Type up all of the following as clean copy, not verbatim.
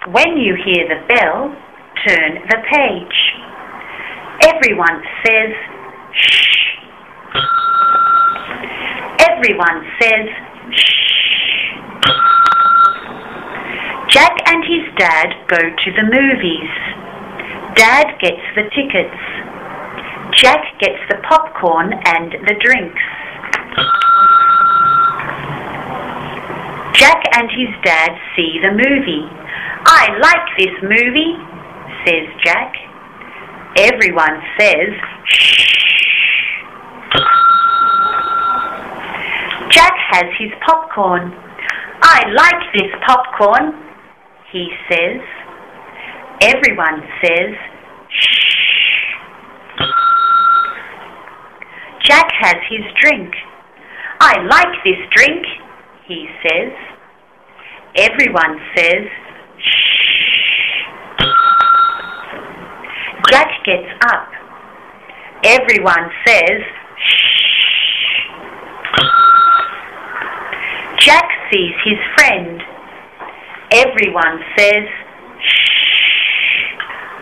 When you hear the bell, turn the page. Everyone says, shh. Everyone says, shh. Jack and his dad go to the movies. Dad gets the tickets. Jack gets the popcorn and the drinks. Jack and his dad see the movie. I like this movie, says Jack. Everyone says, shh. Jack has his popcorn. I like this popcorn, he says. Everyone says, shh. Jack has his drink. I like this drink, he says. Everyone says, shh. Jack gets up. Everyone says, shh. Jack sees his friend. Everyone says, shh.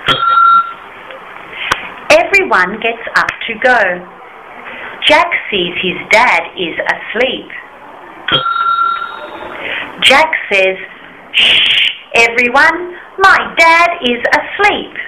Everyone gets up to go. Jack sees his dad is asleep. Jack says, shh, everyone, my dad is asleep.